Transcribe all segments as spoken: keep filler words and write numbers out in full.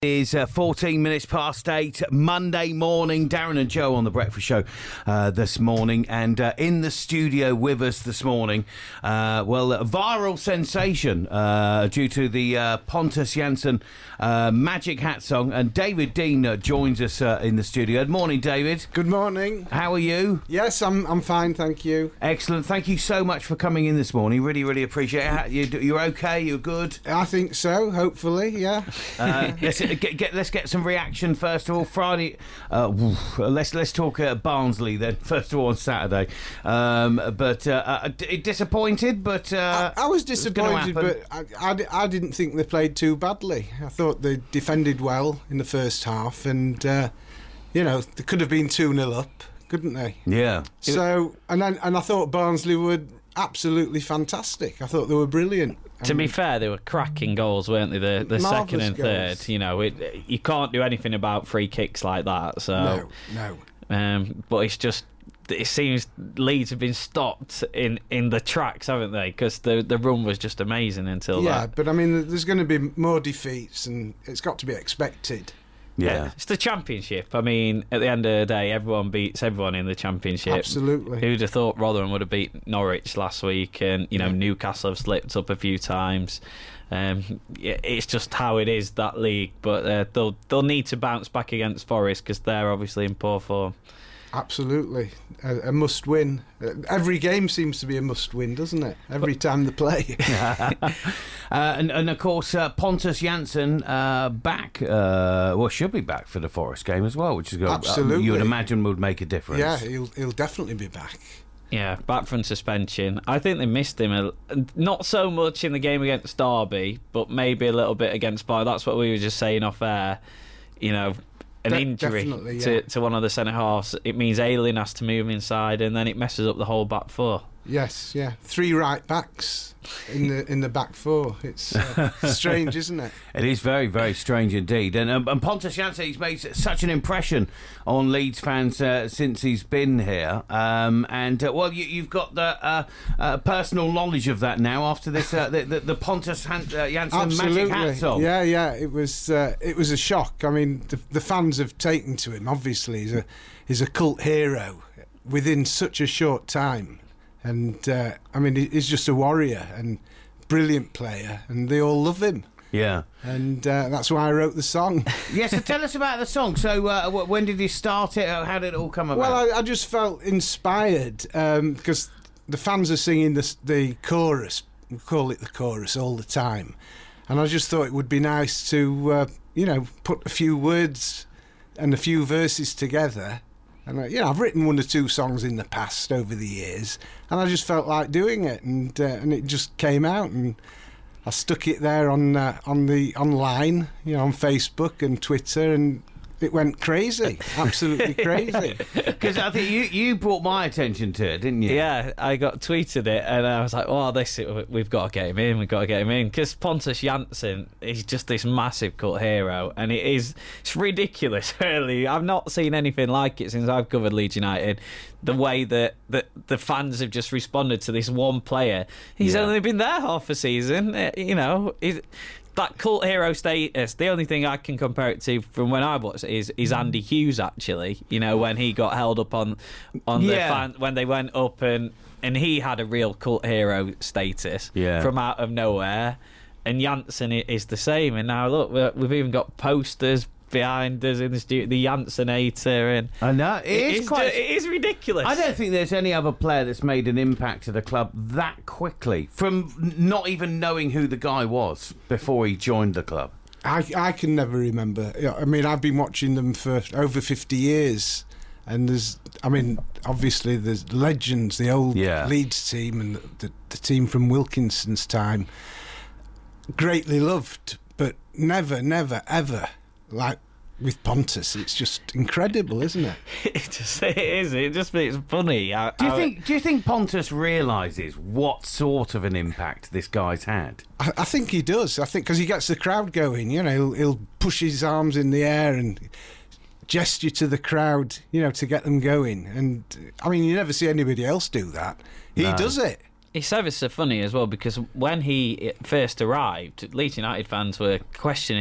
It is uh, fourteen minutes past eight, Monday morning. Darren and Joe on The Breakfast Show uh, this morning. And uh, in the studio with us this morning, uh, well, a viral sensation uh, due to the uh, Pontus Jansson uh, Magic Hat song. And David Dean uh, joins us uh, in the studio. Good morning, David. Good morning. How are you? Yes, I'm I'm fine, thank you. Excellent. Thank you so much for coming in this morning. Really, really appreciate it. You, you're okay? You're good? I think so, hopefully, yeah. Uh, let's, get, get, let's get some reaction first of all. Friday, uh, let's let's talk uh, Barnsley then. First of all on Saturday, um, but uh, uh, d- disappointed. But uh, I, I was disappointed, but I, I, I didn't think they played too badly. I thought they defended well in the first half, and uh, you know they could have been two nil up, couldn't they? Yeah. So and then and I thought Barnsley were absolutely fantastic. I thought they were brilliant. To be fair, they were cracking goals, weren't they? The, the second and goals. third. You know, it, you can't do anything about free kicks like that. So, no, no. Um, but it's just, it seems Leeds have been stopped in, in the tracks, haven't they? Because the the run was just amazing until yeah, that. Yeah, but I mean, there's going to be more defeats, and it's got to be expected. Yeah. It's the Championship. I mean, at the end of the day, everyone beats everyone in the Championship. Absolutely. Who'd have thought Rotherham would have beat Norwich last week, and you know yeah. Newcastle have slipped up a few times. Um, it's just how it is, that league. But uh, they'll they'll need to bounce back against Forest because they're obviously in poor form. Absolutely, a, a must win. Every game seems to be a must win, doesn't it? Every time they play. uh, and, and of course, uh, Pontus Jansson uh, back. Uh, well, should be back for the Forest game as well, which is going. Absolutely, uh, you would imagine would make a difference. Yeah, he'll he'll definitely be back. Yeah, back from suspension. I think they missed him a, not so much in the game against Derby, but maybe a little bit against Bar. That's what we were just saying off air. You know. An De- injury yeah. to, to one of the centre halves, it means Ayling has to move inside, and then it messes up the whole back four. Yes, yeah, three right backs in the in the back four. It's uh, strange, isn't it? It is very, very strange indeed. And, um, and Pontus Jansson, he's made such an impression on Leeds fans uh, since he's been here. Um, and uh, well, you, you've got the uh, uh, personal knowledge of that now after this uh, the, the, the Pontus Han- uh, Jansson Magic Hat song. Yeah, yeah, it was uh, it was a shock. I mean, the, the fans have taken to him. Obviously, he's a he's a cult hero within such a short time. And, uh, I mean, he's just a warrior and brilliant player, and they all love him. Yeah. And uh, that's why I wrote the song. Yeah, so tell us about the song. So uh, when did you start it? How did it all come about? Well, I, I just felt inspired um, because the fans are singing the, the chorus. We call it the chorus all the time. And I just thought it would be nice to, uh, you know, put a few words and a few verses together. And uh, yeah, I've written one or two songs in the past over the years, and I just felt like doing it, and uh, and it just came out, and I stuck it there on uh, on the online, you know, on Facebook and Twitter, and it went crazy, absolutely crazy. Because I think you, you brought my attention to it, didn't you? Yeah, I got tweeted it, and I was like, "Oh, this we've got to get him in. We've got to get him in." Because Pontus Jansson is just this massive cult hero, and it is it's ridiculous. Really, I've not seen anything like it since I've covered Leeds United. The way that, that the fans have just responded to this one player. He's yeah. only been there half a season. You know. He's, that cult hero status, the only thing I can compare it to from when I watched it is, is Andy Hughes, actually. You know, when he got held up on on yeah. the fan, when they went up and, and he had a real cult hero status yeah. from out of nowhere. And Jansson is the same. And now, look, we've even got posters behind us in the studio, the Janssonator, and I know it, it is, is quite. It is ridiculous. I don't think there's any other player that's made an impact to the club that quickly from not even knowing who the guy was before he joined the club. I I can never remember. I mean, I've been watching them for over fifty years, and there's, I mean, obviously there's legends, the old yeah. Leeds team and the, the, the team from Wilkinson's time, greatly loved, but never, never, ever. Like with Pontus, it's just incredible, isn't it? It just it is. It just it's funny. I, do you I, think? Do you think Pontus realises what sort of an impact this guy's had? I, I think he does. I think because he gets the crowd going. You know, he'll, he'll push his arms in the air and gesture to the crowd. You know, to get them going. And I mean, you never see anybody else do that. He No. does it. It's ever so funny as well because when he first arrived, Leeds United fans were questioning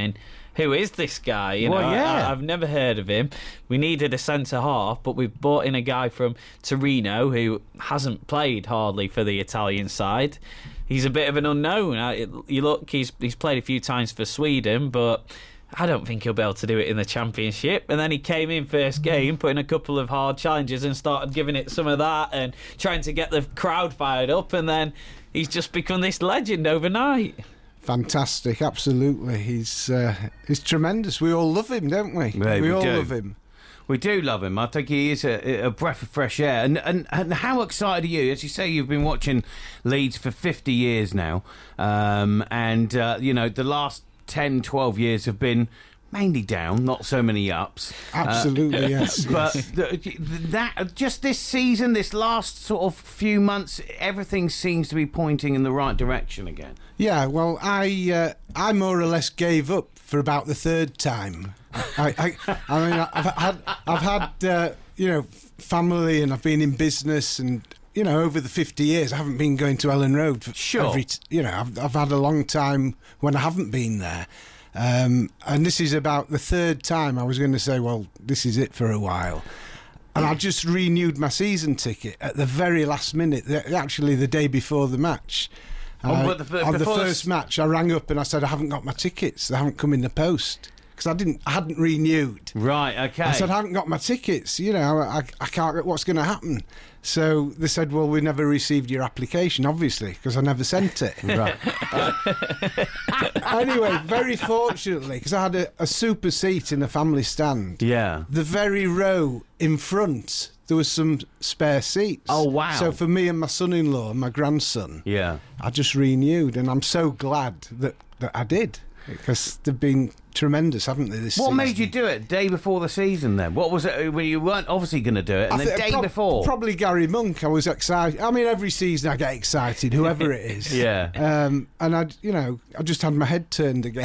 who is this guy? You Well, know, yeah. I, I've never heard of him. We needed a centre half, but we've brought in a guy from Torino who hasn't played hardly for the Italian side. He's a bit of an unknown. I, you look, he's he's played a few times for Sweden, but I don't think he'll be able to do it in the Championship. And then he came in first game, put in a couple of hard challenges and started giving it some of that and trying to get the crowd fired up. And then he's just become this legend overnight. Fantastic, absolutely. He's uh, he's tremendous. We all love him, don't we? Yeah, we, we all do. love him. We do love him. I think he is a, a breath of fresh air. And, and and how excited are you? As you say, you've been watching Leeds for fifty years now. Um, and, uh, you know, the last ten, twelve years have been mainly down, not so many ups. Absolutely, uh, yes. But yes. the, that just this season, this last sort of few months, everything seems to be pointing in the right direction again. Yeah, well, I uh, I more or less gave up for about the third time. I, I, I mean, I've had, I've had, uh, you know, family, and I've been in business, and you know, over the fifty years, I haven't been going to Ellen Road. For Sure. Every, t- you know, I've, I've had a long time when I haven't been there, um, and this is about the third time. I was going to say, well, this is it for a while. And I just renewed my season ticket at the very last minute, the- actually the day before the match. Oh, Uh, but the- on the before the first s- match, I rang up and I said I haven't got my tickets. They haven't come in the post because I didn't. I hadn't renewed. Right, okay. I said I haven't got my tickets. You know, I, I can't get what's going to happen. So they said, well, we never received your application, obviously, because I never sent it. Right. Anyway, very fortunately, because I had a, a super seat in the family stand. Yeah. The very row in front, there was some spare seats. Oh, wow. So for me and my son-in-law and my grandson, Yeah. I just renewed, and I'm so glad that, that I did, because they've been tremendous, haven't they, this What season? made you do it day before the season then? What was it when you weren't obviously going to do it, and I the think day prob- before? Probably Gary Monk. I was excited. I mean, every season I get excited, whoever it is. Yeah. Um, and I, you know, I just had my head turned again.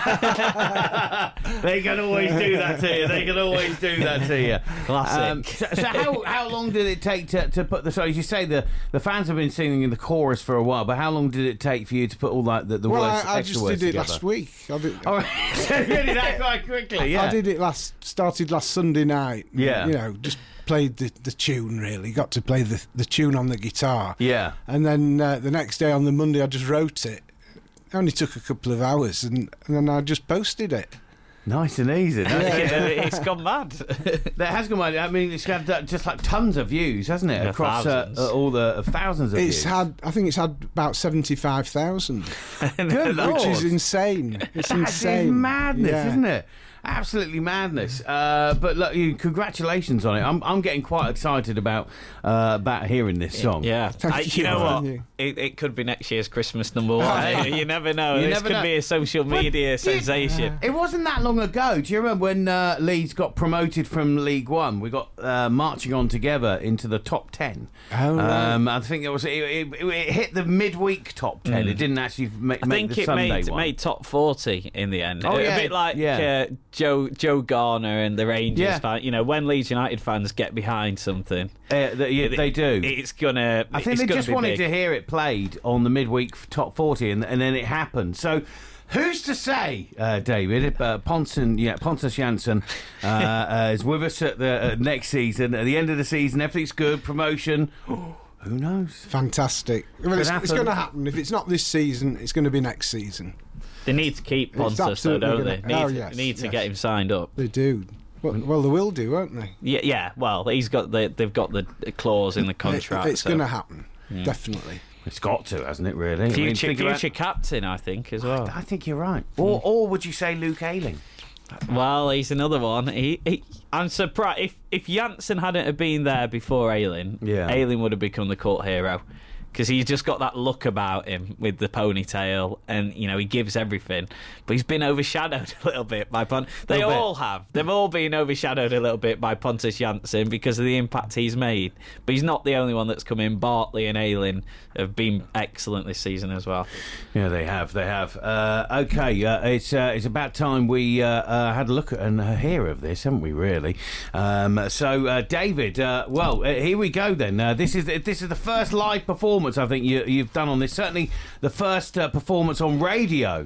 They can always do that to you. They can always do that to you. Classic. Um, so, so how how long did it take to, to put the? So as you say, the, the fans have been singing in the chorus for a while, but how long did it take for you to put all that the, the well, words, I, I extra just words did it together? last week. I did, Oh, so you did that quite quickly. Yeah. I did it last. Started last Sunday night. Yeah. You know, just played the, the tune. Really, got to play the the tune on the guitar. Yeah. And then uh, the next day on the Monday, I just wrote it. It only took a couple of hours, and, and then I just posted it. Nice and easy. That's it. It's gone mad. That has gone. I mean, it's had uh, just like tons of views, hasn't it? Yeah, Across uh, thousands. uh, all the uh, thousands of It's views. had, I think it's had about seventy-five thousand, Good Lord. which is insane. It's That is insane. madness, Yeah. isn't it? Absolutely madness. Uh, but look, you, congratulations on it. I'm, I'm getting quite excited about uh, about hearing this song. Yeah, Thank I, you. you know what? Thank you. It, it could be next year's Christmas number one. you never know. You this never could know. be a social media you- sensation. It wasn't that long ago. Do you remember when uh, Leeds got promoted from League One? We got uh, marching on together into the top ten. Oh, right. um, I think it was it, it, it hit the midweek top ten. It didn't actually ma- I make think the it Sunday made, one. made top forty in the end. Oh, a yeah, bit like yeah. uh, Joe Joe Garner and the Rangers. Yeah. Fan. You know, when Leeds United fans get behind something, Uh, they, yeah, they do. It's gonna. I think it's they gonna just be wanted big. to hear it played on the midweek top forty, and, and then it happened. So, who's to say, uh, David? Uh, Ponson, yeah, Pontus Jansson uh, uh, is with us at the uh, next season. At the end of the season, everything's good. Promotion. Who knows? Fantastic. Well, it's, happen. it's going to happen. If it's not this season, it's going to be next season. They need to keep It's Pontus, though, absolutely don't they? gonna- Need, oh, to- yes, need to yes. get him signed up. They do. Well, well, they will do, won't they? Yeah, yeah. Well, he's got the. They've got the clause in the contract. It- it's so. going to happen. Definitely. It's got to, hasn't it? Really. I mean, Future, think about- future captain, I think, as well. I think you're right. Or, or would you say Luke Ayling? Well, he's another one. He, he, I'm surprised if if Janssen hadn't have been there before Ayling, Yeah. Ayling would have become the cult hero because he's just got that look about him with the ponytail, and you know he gives everything. But he's been overshadowed a little bit by Pon. They Little bit. all have. They've all been overshadowed a little bit by Pontus Janssen because of the impact he's made. But he's not the only one that's come in. Bartley and Ayling have been excellent this season as well. Yeah, they have. They have. Uh, okay, uh, it's uh, it's about time we uh, uh, had a look at and uh, hear of this, haven't we? Really. Um, so, uh, David. Uh, well, uh, here we go then. Uh, this is this is the first live performance I think you, you've done on this. Certainly, the first uh, performance on radio.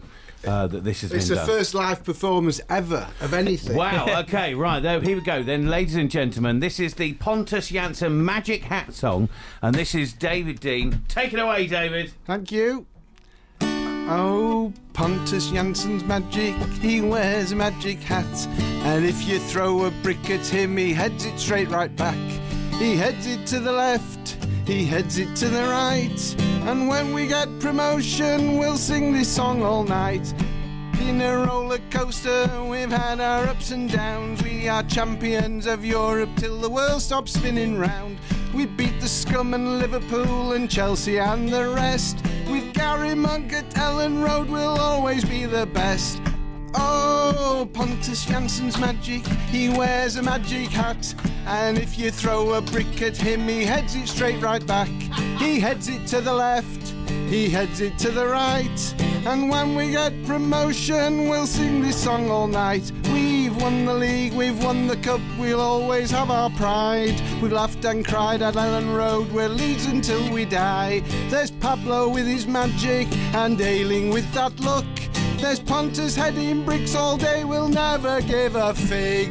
uh, that this has It's been the done. first live performance ever of anything. Wow, okay, right, there, here we go then, ladies and gentlemen. This is the Pontus Jansson Magic Hat song, and this is David Dean. Take it away, David. Thank you. Oh, Pontus Jansson's magic, he wears a magic hat. And if you throw a brick at him, he heads it straight right back. He heads it to the left, he heads it to the right. And when we get promotion, we'll sing this song all night. In a roller coaster, we've had our ups and downs. We are champions of Europe till the world stops spinning round. We beat the Scum and Liverpool and Chelsea and the rest. With Gary Monk at Ellen Road, we'll always be the best. Oh, Pontus Jansson's magic, he wears a magic hat. And if you throw a brick at him, he heads it straight right back. He heads it to the left, he heads it to the right. And when we get promotion, we'll sing this song all night. We've won the league, we've won the cup, we'll always have our pride. We've laughed and cried at Ellen Road, we're Leeds until we die. There's Pablo with his magic, and Ayling with that look. There's Pontus heading bricks all day, we'll never give a fig.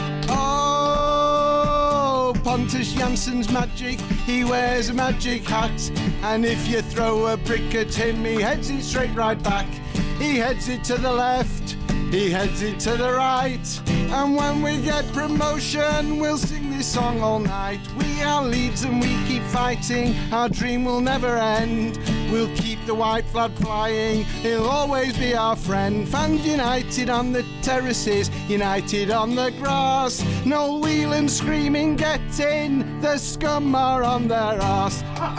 Oh, Pontus Jansson's magic, he wears a magic hat. And if you throw a brick at him, he heads it straight right back. He heads it to the left, he heads it to the right. And when we get promotion, we'll sing this song all night. We are Leeds and we keep fighting, our dream will never end. We'll keep the white flag flying, he'll always be our friend. Fans united on the terraces, united on the grass. No wheeling, screaming, get in, the Scum are on their arse.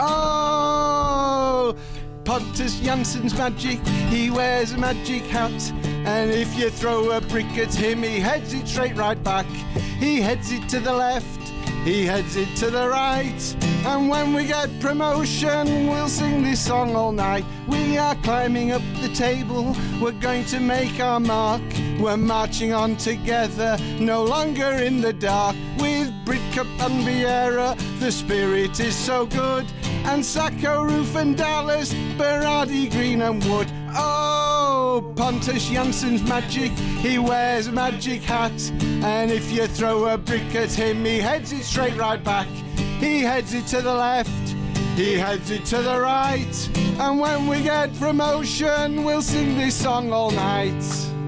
Oh, Pontus Jansson's magic, he wears a magic hat. And if you throw a brick at him, he heads it straight right back. He heads it to the left, he heads it to the right. And when we get promotion, we'll sing this song all night. We are climbing up the table, we're going to make our mark. We're marching on together, no longer in the dark. With Bridcup and Vieira, the spirit is so good. And Sacco, Roof and Dallas, Berardi, Green and Wood. Oh, Pontus Jansson's magic, he wears a magic hat. And if you throw a brick at him, he heads it straight right back. He heads it to the left, he heads it to the right. And when we get promotion, we'll sing this song all night.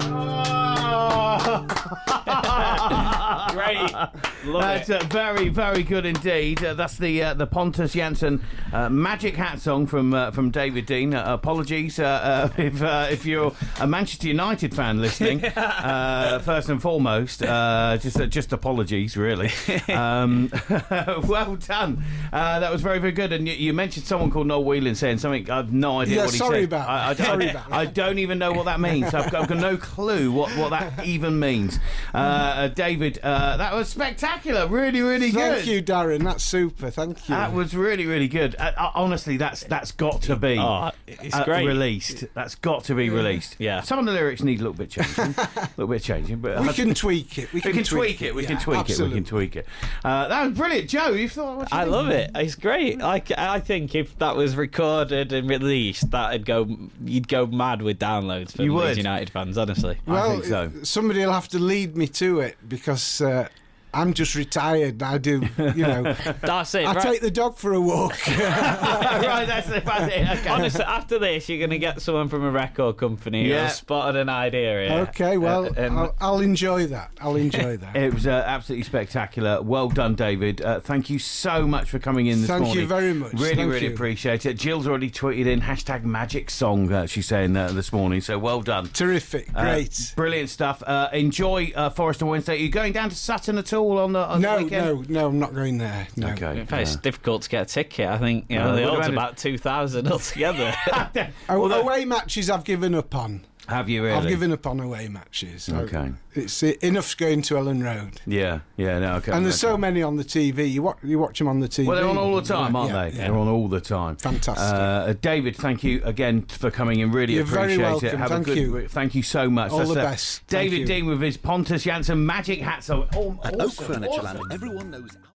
Great. Love That's it. uh, very, very good indeed. Uh, that's the uh, the Pontus Jansson uh, Magic Hat song from uh, from David Dean. Uh, apologies uh, uh, if uh, if you're a Manchester United fan listening. uh, first and foremost, uh, just uh, just apologies, really. Um, well done. Uh, that was very, very good. And you, you mentioned someone called Noel Whelan saying something. I have no idea Yeah, what he sorry said. about I, I, that. Sorry I, about I that. don't even know what that means. I've got, I've got no clue what, what that even means. Uh, uh, David, uh, that was spectacular. Really, really good. Thank you, Darren. That's super. Thank you. That was really, really good. Uh, uh, honestly, that's that's got to be Oh, it's uh, great. released. That's got to be released. Yeah. Some of the lyrics need a little bit changing. A little bit changing, but we uh, can tweak it. We we can, can tweak it. We can Yeah, tweak absolutely. it. We can tweak it. Uh, that was brilliant, Joe. You thought? What do you I think? love it. It's great. Like I think if that was recorded and released, that'd go. You'd go mad with downloads for You Leeds would. United fans. Honestly. Well, think so. somebody will have to lead me to it because uh, I'm just retired. I do, you know. That's it. I right. take the dog for a walk. right, that's it. That's it. Okay. Honestly, after this, you're going to get someone from a record company Yeah. who's spotted an idea here. Okay, well, Uh, and- I'll, I'll enjoy that. I'll enjoy that. It was uh, absolutely spectacular. Well done, David. Uh, thank you so much for coming in this Thank morning. you very much. Really, Thank really you. appreciate it. Jill's already tweeted in hashtag magic song, uh, she's saying uh, this morning, so well done. Terrific. Uh, Great. brilliant stuff. Uh, enjoy uh, Forest on Wednesday. Are you going down to Sutton at all on the, on no, the weekend? no, no, I'm not going there. No. Okay. In fact, it's uh, difficult to get a ticket. I think you know Uh, the what odds about it? about two thousand altogether. Oh, Well, that- away matches I've given up on. Have you really? I've given up on away matches. Okay. It's uh, enough going to Ellen Road. Yeah, yeah, no, okay. And there's okay. so many on the T V. You watch, you watch them on the T V. Well, they're on all the time, aren't Yeah, they? yeah. They're on all the time. Fantastic. Uh, David, thank you again for coming in. Really You're appreciate very it. welcome. Have Thank a good, you. Thank you so much. All That's, the uh, best. Thank David you. Dean with his Pontus Jansson magic hat. So, oh, At awesome, Oak Furnitureland, awesome. everyone knows.